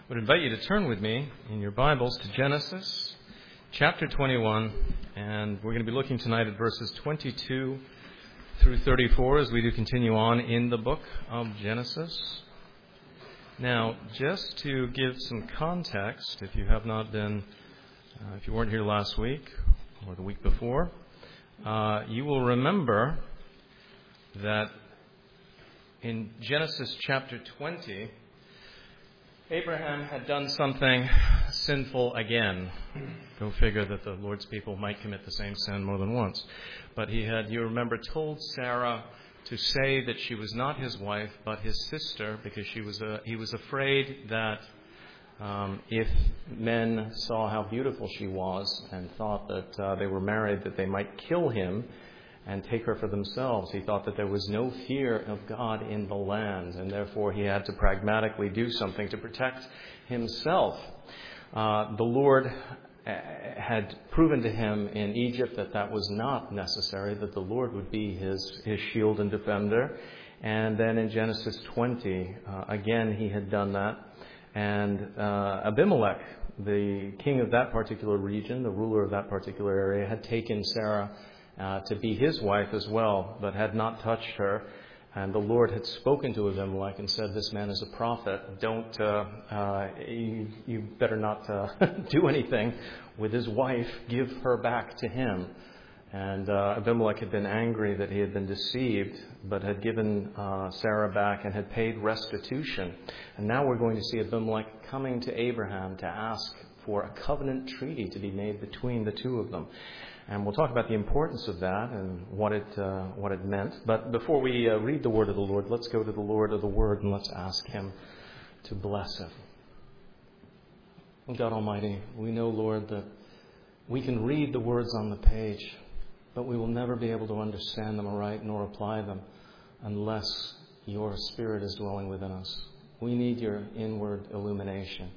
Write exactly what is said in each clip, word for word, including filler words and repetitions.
I would invite you to turn with me in your Bibles to Genesis chapter twenty-one, and we're going to be looking tonight at verses twenty-two through thirty-four as we do continue on in the book of Genesis. Now, just to give some context, if you have not been, uh, if you weren't here last week or the week before, uh, you will remember that in Genesis chapter twenty, Abraham had done something sinful again. Go figure that the Lord's people might commit the same sin more than once. But he had, you remember, told Sarah to say that she was not his wife, but his sister, because she was a, he was afraid that um, if men saw how beautiful she was and thought that uh, they were married, that they might kill him and take her for themselves. He thought that there was no fear of God in the land, and therefore he had to pragmatically do something to protect himself. Uh, the Lord had proven to him in Egypt that that was not necessary, that the Lord would be his, his shield and defender. And then in Genesis twenty, uh, again he had done that. And uh, Abimelech, the king of that particular region, the ruler of that particular area, had taken Sarah Uh, to be his wife as well, but had not touched her. And the Lord had spoken to Abimelech and said, "This man is a prophet. Don't, uh, uh, you, you better not uh, do anything with his wife. Give her back to him." And uh, Abimelech had been angry that he had been deceived, but had given uh, Sarah back and had paid restitution. And now we're going to see Abimelech coming to Abraham to ask for a covenant treaty to be made between the two of them. And we'll talk about the importance of that and what it uh, what it meant. But before we uh, read the word of the Lord, let's go to the Lord of the Word and let's ask Him to bless it. God Almighty, we know, Lord, that we can read the words on the page, but we will never be able to understand them aright nor apply them unless your Spirit is dwelling within us. We need your inward illumination.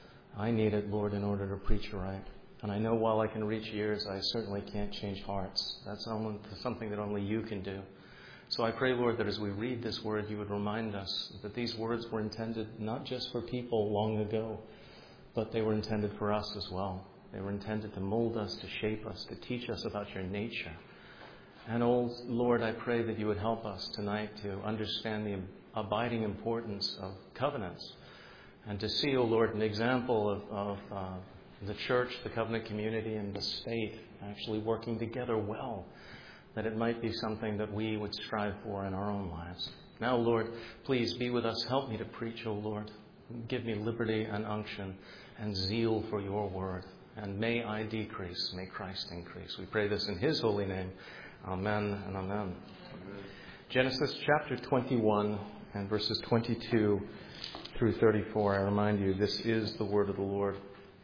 I need it, Lord, in order to preach right. And I know while I can reach ears, I certainly can't change hearts. That's only, something that only you can do. So I pray, Lord, that as we read this word, you would remind us that these words were intended not just for people long ago, but they were intended for us as well. They were intended to mold us, to shape us, to teach us about your nature. And, oh, Lord, I pray that you would help us tonight to understand the abiding importance of covenants and to see, oh, Lord, an example of, of uh, the church, the covenant community, and the state actually working together well, that it might be something that we would strive for in our own lives. Now, Lord, please be with us. Help me to preach, O Lord. Give me liberty and unction and zeal for your word. And may I decrease, may Christ increase. We pray this in his holy name. Amen and amen. Amen. Genesis chapter twenty-one and verses twenty-two through thirty-four. I remind you, this is the word of the Lord.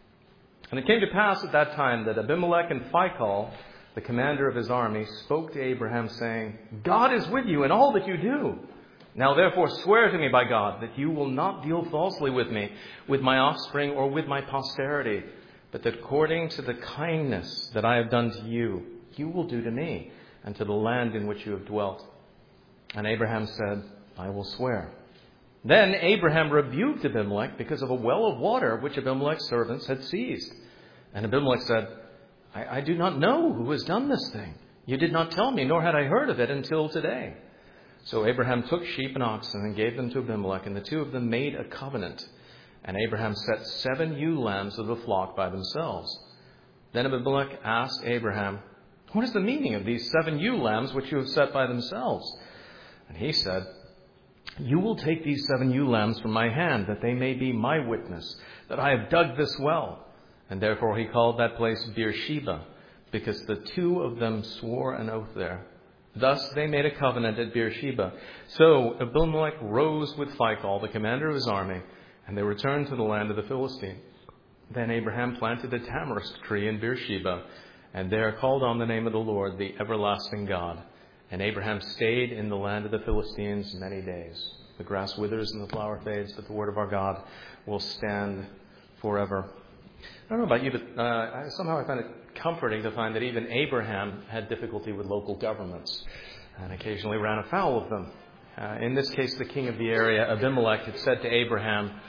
And it came to pass at that time that Abimelech and Phicol, the commander of his army, spoke to Abraham, saying, "God is with you in all that you do. Now therefore swear to me by God that you will not deal falsely with me, with my offspring, or with my posterity, but that according to the kindness that I have done to you, you will do to me, and to the land in which you have dwelt." And Abraham said, "I will swear." Then Abraham rebuked Abimelech because of a well of water which Abimelech's servants had seized. And Abimelech said, I, I do not know who has done this thing. You did not tell me, nor had I heard of it until today." So Abraham took sheep and oxen and gave them to Abimelech, and the two of them made a covenant. And Abraham set seven ewe lambs of the flock by themselves. Then Abimelech asked Abraham, "What is the meaning of these seven ewe lambs which you have set by themselves?" And he said, "You will take these seven ewe lambs from my hand, that they may be my witness, that I have dug this well." And therefore he called that place Beersheba, because the two of them swore an oath there. Thus they made a covenant at Beersheba. So Abimelech rose with Phicol, the commander of his army, and they returned to the land of the Philistines. Then Abraham planted a tamarisk tree in Beersheba, and there called on the name of the Lord, the everlasting God. And Abraham stayed in the land of the Philistines many days. The grass withers and the flower fades, but the word of our God will stand forever. I don't know about you, but uh, somehow I find it comforting to find that even Abraham had difficulty with local governments and occasionally ran afoul of them. Uh, in this case, the king of the area, Abimelech, had said to Abraham,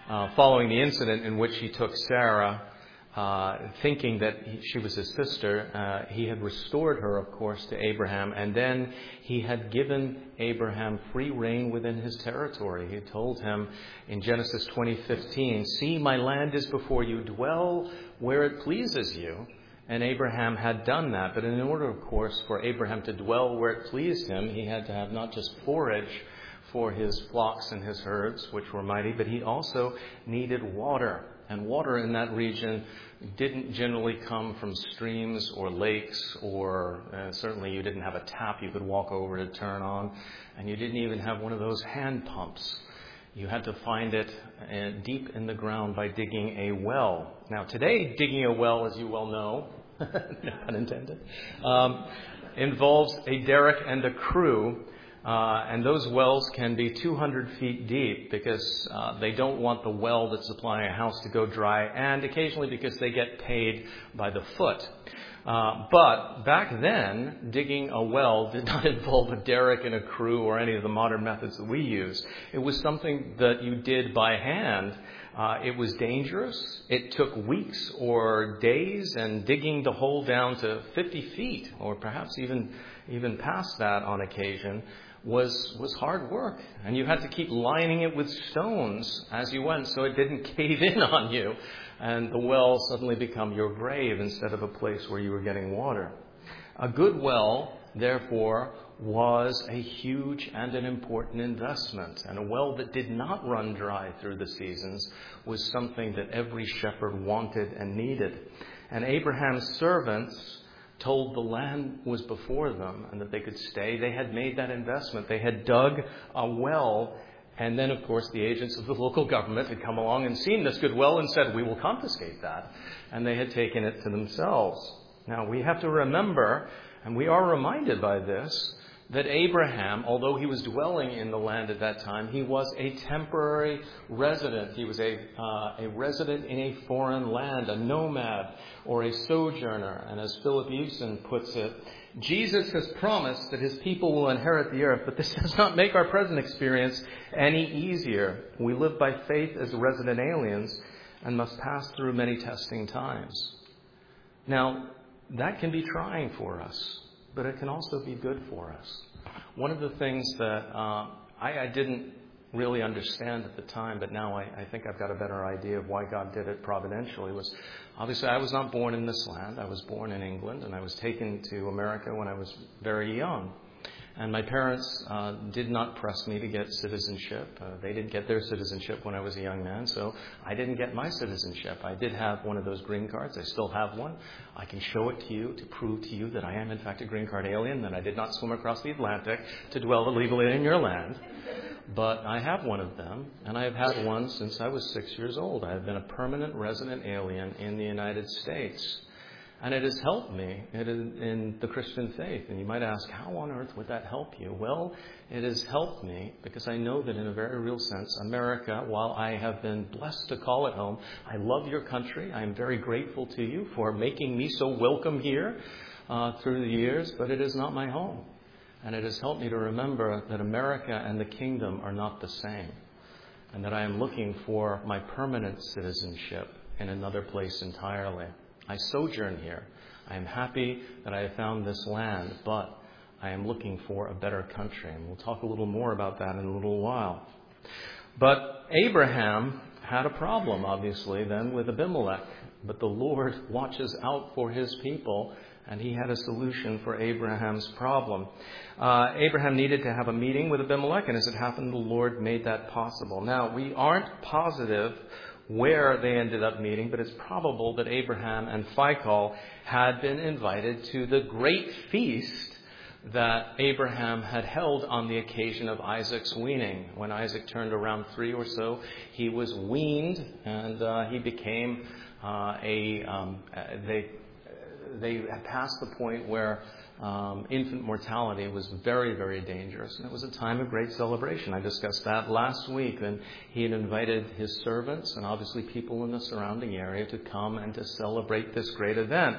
uh, following the incident in which he took Sarah, uh, thinking that he, she was his sister. Uh, he had restored her, of course, to Abraham, and then he had given Abraham free reign within his territory. He told him in Genesis twenty fifteen, "See, my land is before you, dwell where it pleases you." And Abraham had done that. But in order, of course, for Abraham to dwell where it pleased him, he had to have not just forage for his flocks and his herds, which were mighty, but he also needed water. And water in that region didn't generally come from streams or lakes, or uh, certainly you didn't have a tap you could walk over to turn on. And you didn't even have one of those hand pumps. You had to find it uh, deep in the ground by digging a well. Now, today, digging a well, as you well know, no pun intended, um, involves a derrick and a crew. Uh, and those wells can be two hundred feet deep because uh, they don't want the well that's supplying a house to go dry, and occasionally because they get paid by the foot. Uh, but back then, digging a well did not involve a derrick and a crew or any of the modern methods that we use. It was something that you did by hand. Uh, it was dangerous. It took weeks or days, and digging the hole down to fifty feet, or perhaps even even past that on occasion, was was hard work. And you had to keep lining it with stones as you went so it didn't cave in on you and the well suddenly become your grave instead of a place where you were getting water. A good well, therefore, was a huge and an important investment. And a well that did not run dry through the seasons was something that every shepherd wanted and needed. And Abraham's servants told the land was before them and that they could stay. They had made that investment. They had dug a well, and then, of course, the agents of the local government had come along and seen this good well and said, "We will confiscate that." And they had taken it to themselves. Now, we have to remember, and we are reminded by this, that Abraham, although he was dwelling in the land at that time, he was a temporary resident. He was a uh, a resident in a foreign land, a nomad or a sojourner. And as Philip Hewson puts it, Jesus has promised that his people will inherit the earth, but this does not make our present experience any easier. We live by faith as resident aliens and must pass through many testing times. Now, that can be trying for us, but it can also be good for us. One of the things that uh, I, I didn't really understand at the time, but now I, I think I've got a better idea of why God did it providentially, was obviously I was not born in this land. I was born in England, and I was taken to America when I was very young. And my parents uh, did not press me to get citizenship. Uh, they didn't get their citizenship when I was a young man, so I didn't get my citizenship. I did have one of those green cards. I still have one. I can show it to you to prove to you that I am, in fact, a green card alien, that I did not swim across the Atlantic to dwell illegally in your land. But I have one of them, and I have had one since I was six years old. I have been a permanent resident alien in the United States. And it has helped me in the Christian faith. And you might ask, how on earth would that help you? Well, it has helped me because I know that in a very real sense, America, while I have been blessed to call it home, I love your country. I am very grateful to you for making me so welcome here uh, through the years, but it is not my home. And it has helped me to remember that America and the kingdom are not the same, and that I am looking for my permanent citizenship in another place entirely. I sojourn here. I am happy that I have found this land, but I am looking for a better country. And we'll talk a little more about that in a little while. But Abraham had a problem, obviously, then with Abimelech. But the Lord watches out for his people, and he had a solution for Abraham's problem. Uh, Abraham needed to have a meeting with Abimelech, and as it happened, the Lord made that possible. Now, we aren't positive where they ended up meeting, but it's probable that Abraham and Phicol had been invited to the great feast that Abraham had held on the occasion of Isaac's weaning. When Isaac turned around three or so, he was weaned, and uh, he became uh, a. Um, they they had passed the point where Um, infant mortality was very, very dangerous. And it was a time of great celebration. I discussed that last week. And he had invited his servants and obviously people in the surrounding area to come and to celebrate this great event.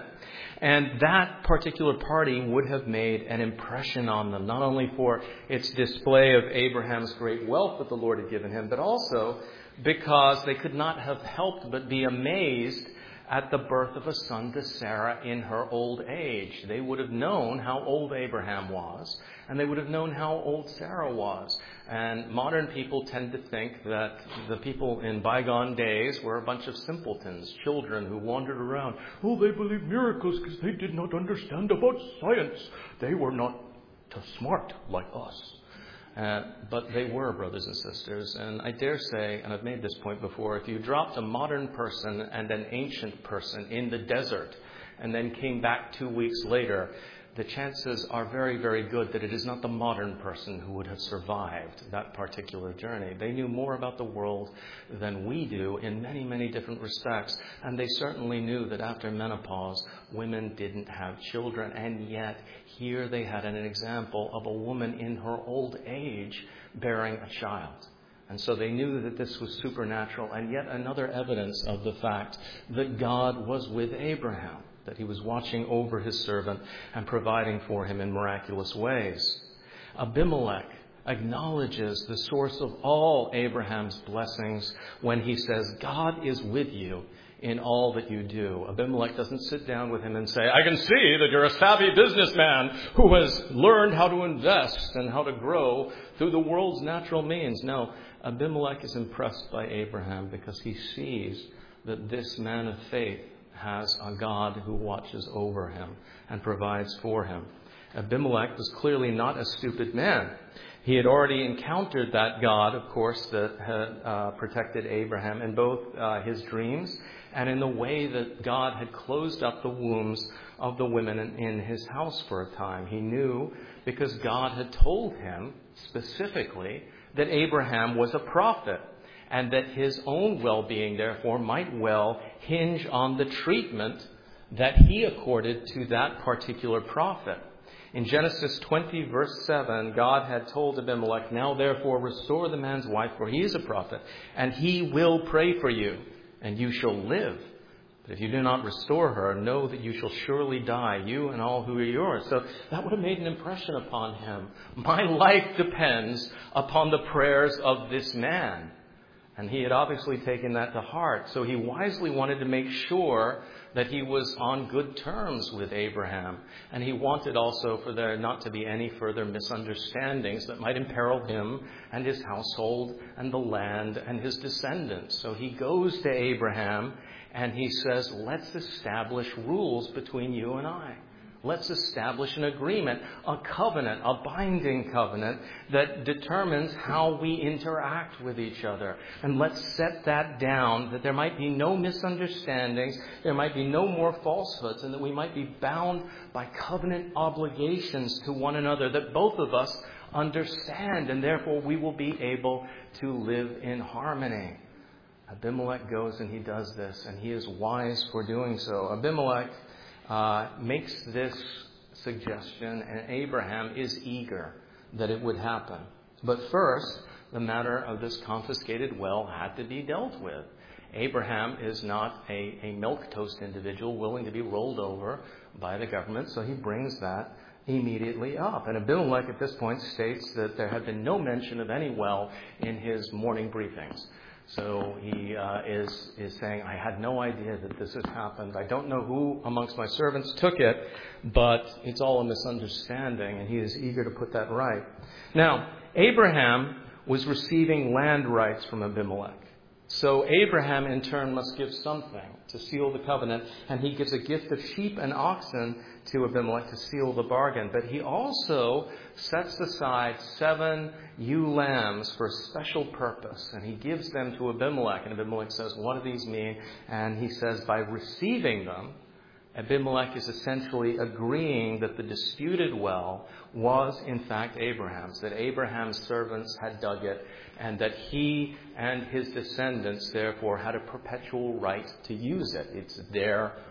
And that particular party would have made an impression on them, not only for its display of Abraham's great wealth that the Lord had given him, but also because they could not have helped but be amazed at the birth of a son to Sarah in her old age. They would have known how old Abraham was, and they would have known how old Sarah was. And modern people tend to think that the people in bygone days were a bunch of simpletons, children who wandered around. Oh, they believed miracles because they did not understand about science. They were not too smart like us. Uh, but they were, brothers and sisters. And I dare say, and I've made this point before, if you dropped a modern person and an ancient person in the desert and then came back two weeks later, the chances are very, very good that it is not the modern person who would have survived that particular journey. They knew more about the world than we do in many, many different respects. And they certainly knew that after menopause, women didn't have children. And yet, here they had an example of a woman in her old age bearing a child. And so they knew that this was supernatural, and yet another evidence of the fact that God was with Abraham, that he was watching over his servant and providing for him in miraculous ways. Abimelech acknowledges the source of all Abraham's blessings when he says, God is with you in all that you do. Abimelech doesn't sit down with him and say, I can see that you're a savvy businessman who has learned how to invest and how to grow through the world's natural means. No, Abimelech is impressed by Abraham because he sees that this man of faith has a God who watches over him and provides for him. Abimelech was clearly not a stupid man. He had already encountered that God, of course, that had uh, protected Abraham in both uh, his dreams and in the way that God had closed up the wombs of the women in, in his house for a time. He knew because God had told him specifically that Abraham was a prophet, and that his own well-being, therefore, might well hinge on the treatment that he accorded to that particular prophet. In Genesis twenty, verse seven, God had told Abimelech, now therefore restore the man's wife, for he is a prophet, and he will pray for you, and you shall live. But if you do not restore her, know that you shall surely die, you and all who are yours. So that would have made an impression upon him. My life depends upon the prayers of this man. And he had obviously taken that to heart. So he wisely wanted to make sure that he was on good terms with Abraham. And he wanted also for there not to be any further misunderstandings that might imperil him and his household and the land and his descendants. So he goes to Abraham and he says, let's establish rules between you and I. Let's establish an agreement, a covenant, a binding covenant that determines how we interact with each other. And let's set that down, that there might be no misunderstandings, there might be no more falsehoods, and that we might be bound by covenant obligations to one another that both of us understand, and therefore we will be able to live in harmony. Abimelech goes and he does this, and he is wise for doing so. Abimelech Uh, makes this suggestion, and Abraham is eager that it would happen. But first, the matter of this confiscated well had to be dealt with. Abraham is not a, a milquetoast individual willing to be rolled over by the government, so he brings that immediately up. And Abimelech at this point states that there had been no mention of any well in his morning briefings. So he uh, is is saying, I had no idea that this had happened. I don't know who amongst my servants took it, but it's all a misunderstanding, and he is eager to put that right. Now, Abraham was receiving land rights from Abimelech. So Abraham, in turn, must give something to seal the covenant, and he gives a gift of sheep and oxen to Abimelech to seal the bargain. But he also sets aside seven ewe lambs for a special purpose, and he gives them to Abimelech. And Abimelech says, what do these mean? And he says, by receiving them, Abimelech is essentially agreeing that the disputed well was in fact Abraham's, that Abraham's servants had dug it, and that he and his descendants therefore had a perpetual right to use it. It's their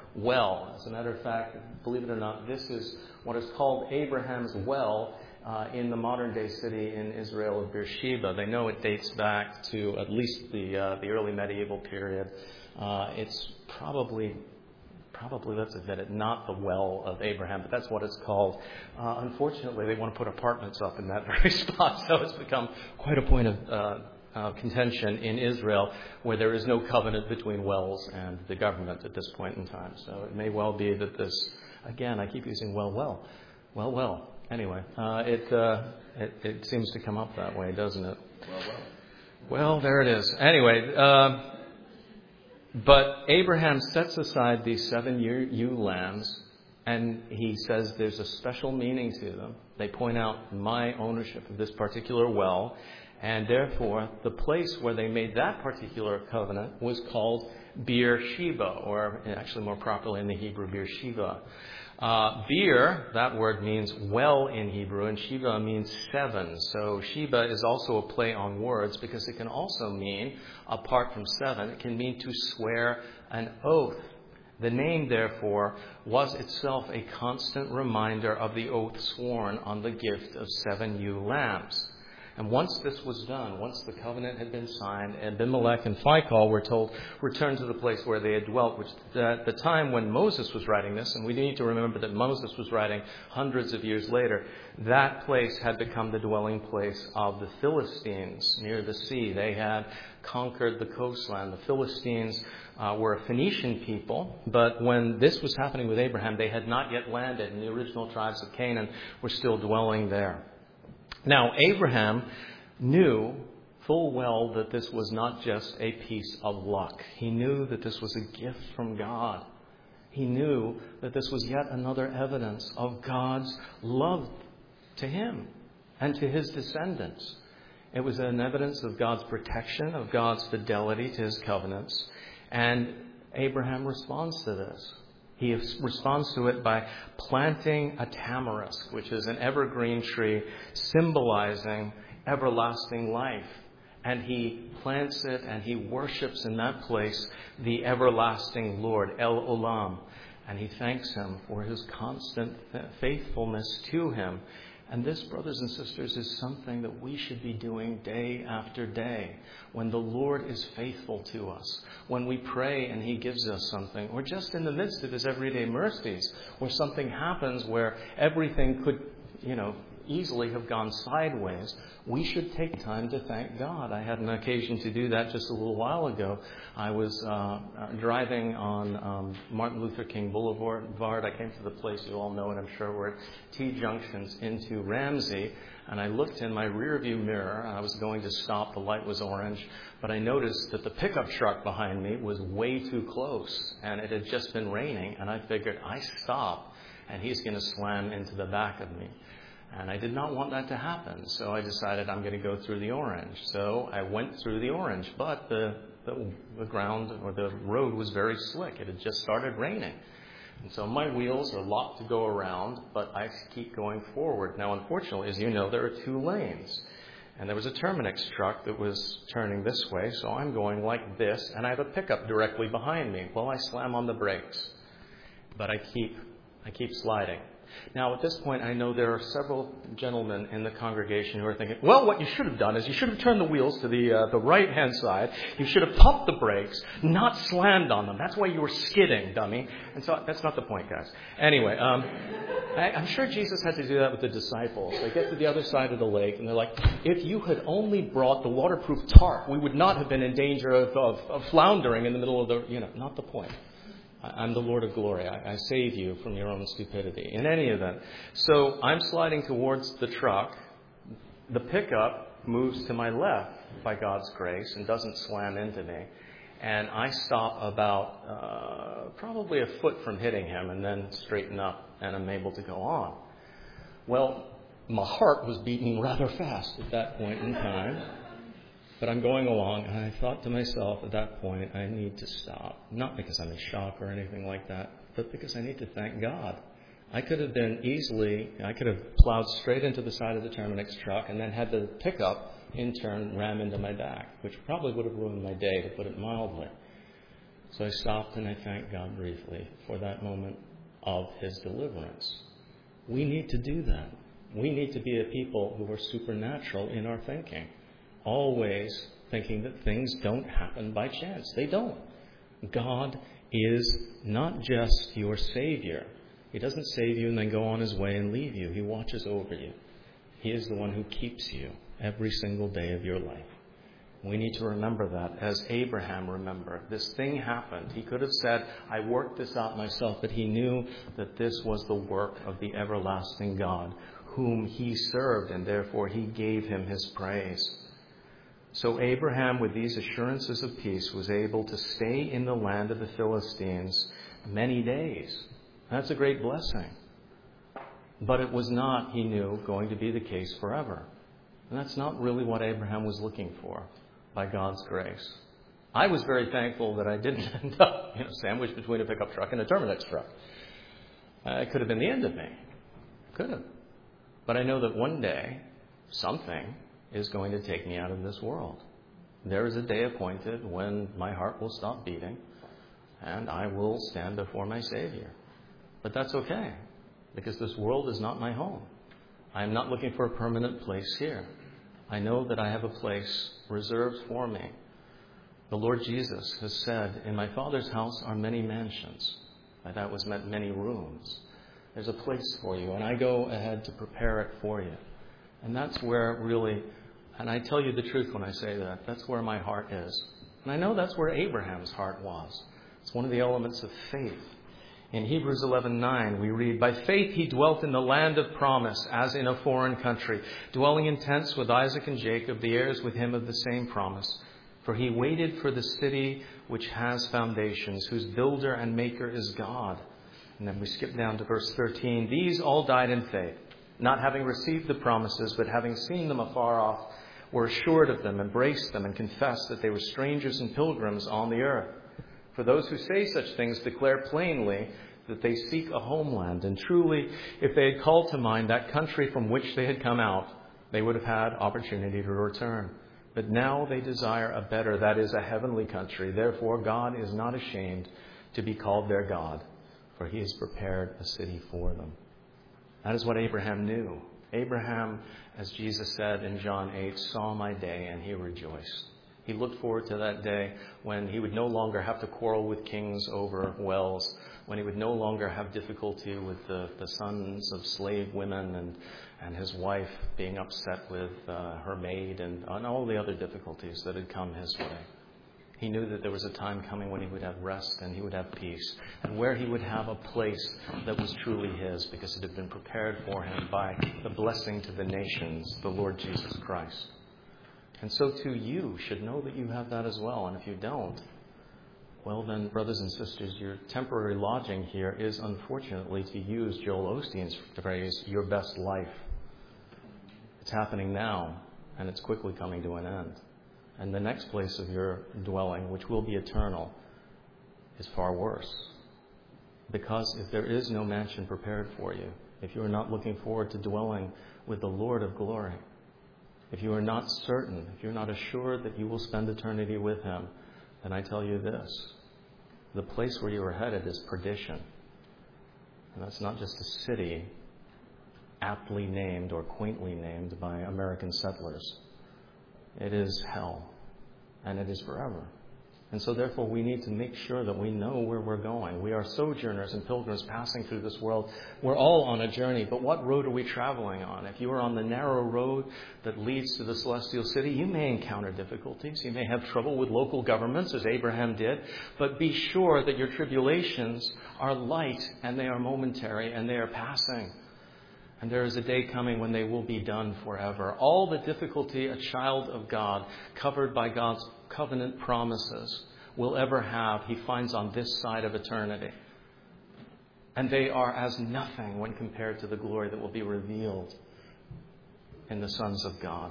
well. As a matter of fact, believe it or not, this is what is called Abraham's well uh, in the modern-day city in Israel of Beersheba. They know it dates back to at least the uh, the early medieval period. Uh, it's probably, probably, let's admit it, not the well of Abraham, but that's what it's called. Uh, unfortunately, they want to put apartments up in that very spot, so it's become quite a point of uh, uh, contention in Israel where there is no covenant between wells and the government at this point in time. So it may well be that this, again, I keep using well, well, well, well. Anyway, uh, it, uh, it it seems to come up that way, doesn't it? Well, well. Well, there it is. Anyway, uh, but Abraham sets aside these seven ewe lambs, and he says there's a special meaning to them. They point out my ownership of this particular well, and therefore the place where they made that particular covenant was called Beersheba, or actually more properly in the Hebrew, Beersheba. Uh, Beer, that word means well in Hebrew, and Sheba means seven. So Sheba is also a play on words because it can also mean, apart from seven, it can mean to swear an oath. The name, therefore, was itself a constant reminder of the oath sworn on the gift of seven ewe lambs. And once this was done, once the covenant had been signed, Abimelech and Phicol were told, return to the place where they had dwelt, which at the time when Moses was writing this, and we need to remember that Moses was writing hundreds of years later, that place had become the dwelling place of the Philistines near the sea. They had conquered the coastland. The Philistines uh, were a Phoenician people, but when this was happening with Abraham, they had not yet landed, and the original tribes of Canaan were still dwelling there. Now, Abraham knew full well that this was not just a piece of luck. He knew that this was a gift from God. He knew that this was yet another evidence of God's love to him and to his descendants. It was an evidence of God's protection, of God's fidelity to his covenants. And Abraham responds to this. He responds to it by planting a tamarisk, which is an evergreen tree symbolizing everlasting life. And he plants it and he worships in that place the everlasting Lord, El Olam. And he thanks him for his constant faithfulness to him. And this, brothers and sisters, is something that we should be doing day after day. When the Lord is faithful to us, when we pray and he gives us something, or just in the midst of his everyday mercies, where something happens where everything could, you know, easily have gone sideways, we should take time to thank God. I had an occasion to do that just a little while ago. I was uh, driving on um, Martin Luther King Boulevard. I came to the place you all know, and I'm sure we're at T-junctions into Ramsey, and I looked in my rearview mirror. I was going to stop. The light was orange, but I noticed that the pickup truck behind me was way too close, and it had just been raining, and I figured, I stop, and he's going to slam into the back of me. And I did not want that to happen, so I decided I'm going to go through the orange. So I went through the orange, but the, the, the ground or the road was very slick. It had just started raining. And so my wheels are locked to go around, but I keep going forward. Now, unfortunately, as you know, there are two lanes. And there was a Terminix truck that was turning this way, so I'm going like this, and I have a pickup directly behind me. Well, I slam on the brakes, but I keep, I keep sliding. Now, at this point, I know there are several gentlemen in the congregation who are thinking, well, what you should have done is you should have turned the wheels to the uh, the right-hand side. You should have pumped the brakes, not slammed on them. That's why you were skidding, dummy. And so that's not the point, guys. Anyway, um, I, I'm sure Jesus had to do that with the disciples. They get to the other side of the lake, and they're like, if you had only brought the waterproof tarp, we would not have been in danger of, of, of floundering in the middle of the, you know, not the point. I'm the Lord of glory. I, I save you from your own stupidity. In any event, so I'm sliding towards the truck. The pickup moves to my left by God's grace and doesn't slam into me. And I stop about uh, probably a foot from hitting him and then straighten up and I'm able to go on. Well, my heart was beating rather fast at that point in time. But I'm going along, and I thought to myself at that point, I need to stop. Not because I'm in shock or anything like that, but because I need to thank God. I could have been easily, I could have plowed straight into the side of the Terminix truck and then had the pickup in turn ram into my back, which probably would have ruined my day, to put it mildly. So I stopped and I thanked God briefly for that moment of his deliverance. We need to do that. We need to be a people who are supernatural in our thinking, always thinking that things don't happen by chance. They don't. God is not just your Savior. He doesn't save you and then go on his way and leave you. He watches over you. He is the one who keeps you every single day of your life. We need to remember that, as Abraham remembered. This thing happened. He could have said, I worked this out myself, but he knew that this was the work of the everlasting God, whom he served, and therefore he gave him his praise. So Abraham, with these assurances of peace, was able to stay in the land of the Philistines many days. That's a great blessing. But it was not, he knew, going to be the case forever. And that's not really what Abraham was looking for, by God's grace. I was very thankful that I didn't end up, you know, sandwiched between a pickup truck and a Terminix truck. Uh, it could have been the end of me. Could have. But I know that one day, something is going to take me out of this world. There is a day appointed when my heart will stop beating and I will stand before my Savior. But that's okay, because this world is not my home. I am not looking for a permanent place here. I know that I have a place reserved for me. The Lord Jesus has said, in my Father's house are many mansions. By that was meant many rooms. There's a place for you, and I go ahead to prepare it for you. And that's where really, and I tell you the truth when I say that, that's where my heart is. And I know that's where Abraham's heart was. It's one of the elements of faith. In Hebrews eleven nine, we read, by faith he dwelt in the land of promise, as in a foreign country, dwelling in tents with Isaac and Jacob, the heirs with him of the same promise. For he waited for the city which has foundations, whose builder and maker is God. And then we skip down to verse thirteen. These all died in faith, not having received the promises, but having seen them afar off, were assured of them, embraced them, and confessed that they were strangers and pilgrims on the earth. For those who say such things declare plainly that they seek a homeland. And truly, if they had called to mind that country from which they had come out, they would have had opportunity to return. But now they desire a better, that is, a heavenly country. Therefore, God is not ashamed to be called their God, for he has prepared a city for them. That is what Abraham knew. Abraham, as Jesus said in John eight, saw my day and he rejoiced. He looked forward to that day when he would no longer have to quarrel with kings over wells, when he would no longer have difficulty with the, the sons of slave women and, and his wife being upset with uh, her maid and, and all the other difficulties that had come his way. He knew that there was a time coming when he would have rest and he would have peace, and where he would have a place that was truly his, because it had been prepared for him by the blessing to the nations, the Lord Jesus Christ. And so too you should know that you have that as well. And if you don't, well then, brothers and sisters, your temporary lodging here is, unfortunately, to use Joel Osteen's phrase, your best life. It's happening now, and it's quickly coming to an end. And the next place of your dwelling, which will be eternal, is far worse. Because if there is no mansion prepared for you, if you are not looking forward to dwelling with the Lord of glory, if you are not certain, if you're not assured that you will spend eternity with him, then I tell you this, the place where you are headed is perdition. And that's not just a city aptly named or quaintly named by American settlers. It is hell, and it is forever. And so therefore we need to make sure that we know where we're going. We are sojourners and pilgrims passing through this world. We're all on a journey, but what road are we traveling on? If you are on the narrow road that leads to the celestial city, you may encounter difficulties. You may have trouble with local governments, as Abraham did, but be sure that your tribulations are light and they are momentary and they are passing. And there is a day coming when they will be done forever. All the difficulty a child of God, covered by God's covenant promises, will ever have, he finds on this side of eternity. And they are as nothing when compared to the glory that will be revealed in the sons of God.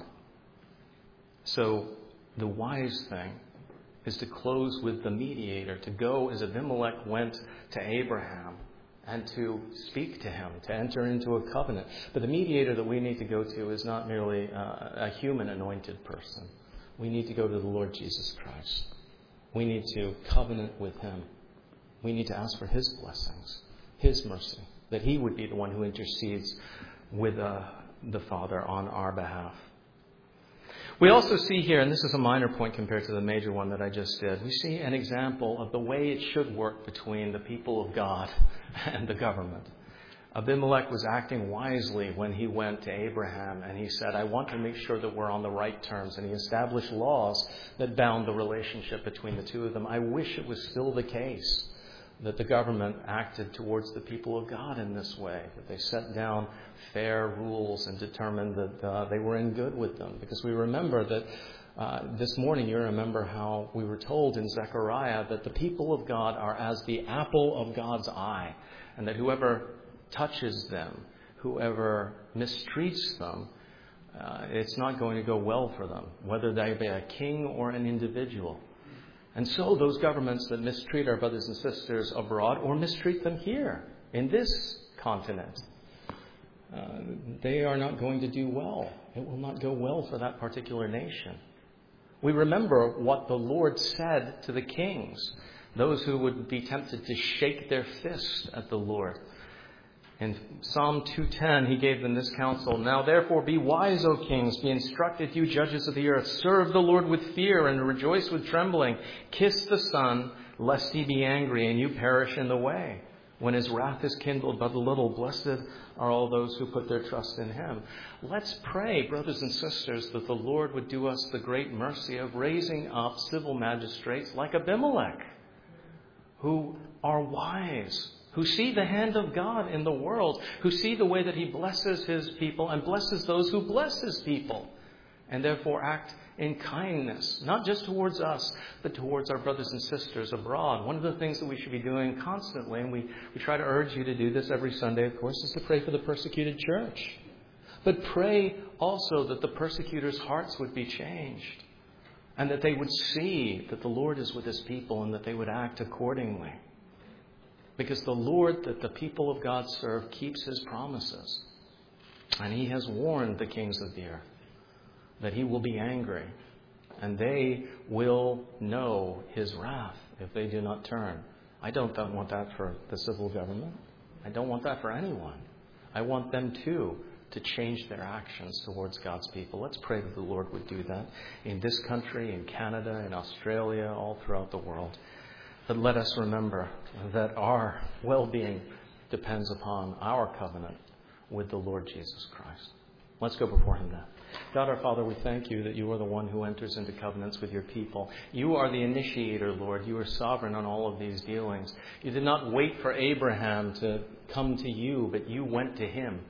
So the wise thing is to close with the mediator, to go as Abimelech went to Abraham, and to speak to him, to enter into a covenant. But the mediator that we need to go to is not merely uh, a human anointed person. We need to go to the Lord Jesus Christ. We need to covenant with him. We need to ask for his blessings, his mercy, that he would be the one who intercedes with uh, the Father on our behalf. We also see here, and this is a minor point compared to the major one that I just did, we see an example of the way it should work between the people of God and the government. Abimelech was acting wisely when he went to Abraham and he said, I want to make sure that we're on the right terms. And he established laws that bound the relationship between the two of them. I wish it was still the case that the government acted towards the people of God in this way, that they set down fair rules and determined that uh, they were in good with them. Because we remember that uh, this morning, you remember how we were told in Zechariah that the people of God are as the apple of God's eye, and that whoever touches them, whoever mistreats them, uh, it's not going to go well for them, whether they be a king or an individual. And so those governments that mistreat our brothers and sisters abroad or mistreat them here in this continent, uh, they are not going to do well. It will not go well for that particular nation. We remember what the Lord said to the kings, those who would be tempted to shake their fist at the Lord. In Psalm two ten, he gave them this counsel. Now therefore be wise, O kings, be instructed, you judges of the earth. Serve the Lord with fear and rejoice with trembling. Kiss the Son, lest he be angry and you perish in the way. When his wrath is kindled but a little, blessed are all those who put their trust in him. Let's pray, brothers and sisters, that the Lord would do us the great mercy of raising up civil magistrates like Abimelech, who are wise, who see the hand of God in the world, who see the way that he blesses his people and blesses those who bless his people, and therefore act in kindness, not just towards us, but towards our brothers and sisters abroad. One of the things that we should be doing constantly, and we, we try to urge you to do this every Sunday, of course, is to pray for the persecuted church. But pray also that the persecutors' hearts would be changed, and that they would see that the Lord is with his people and that they would act accordingly. Because the Lord that the people of God serve keeps his promises. And he has warned the kings of the earth that he will be angry. And they will know his wrath if they do not turn. I don't want that for the civil government. I don't want that for anyone. I want them too to change their actions towards God's people. Let's pray that the Lord would do that in this country, in Canada, in Australia, all throughout the world. But let us remember that our well-being depends upon our covenant with the Lord Jesus Christ. Let's go before him now. God our Father, we thank you that you are the one who enters into covenants with your people. You are the initiator, Lord. You are sovereign on all of these dealings. You did not wait for Abraham to come to you, but you went to him.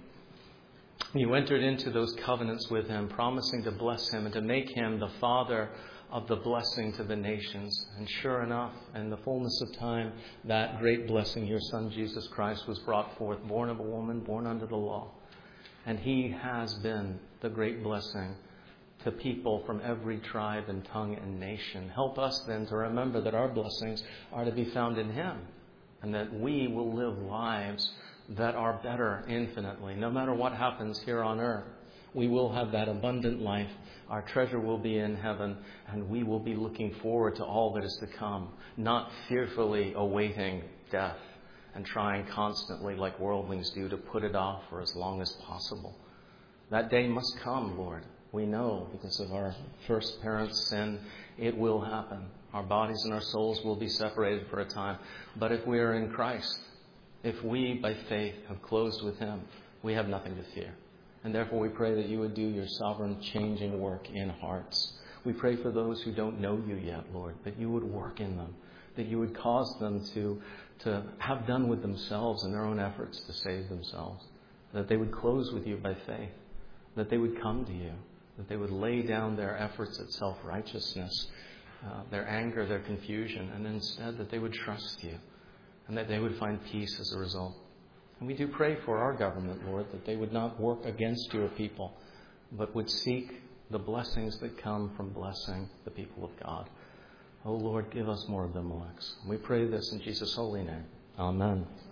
You entered into those covenants with him, promising to bless him and to make him the father of the blessing to the nations. And sure enough, in the fullness of time, that great blessing, your Son Jesus Christ, was brought forth, born of a woman, born under the law. And he has been the great blessing to people from every tribe and tongue and nation. Help us then to remember that our blessings are to be found in him, and that we will live lives that are better infinitely. No matter what happens here on earth, we will have that abundant life. Our treasure will be in heaven, and we will be looking forward to all that is to come, not fearfully awaiting death and trying constantly, like worldlings do, to put it off for as long as possible. That day must come, Lord. We know because of our first parents' sin, it will happen. Our bodies and our souls will be separated for a time. But if we are in Christ, if we, by faith, have closed with him, we have nothing to fear. And therefore we pray that you would do your sovereign changing work in hearts. We pray for those who don't know you yet, Lord, that you would work in them, that you would cause them to, to have done with themselves and their own efforts to save themselves, that they would close with you by faith, that they would come to you, that they would lay down their efforts at self-righteousness, uh, their anger, their confusion, and instead that they would trust you and that they would find peace as a result. And we do pray for our government, Lord, that they would not work against your people, but would seek the blessings that come from blessing the people of God. Oh, Lord, give us more of them, Alex. We pray this in Jesus' holy name. Amen.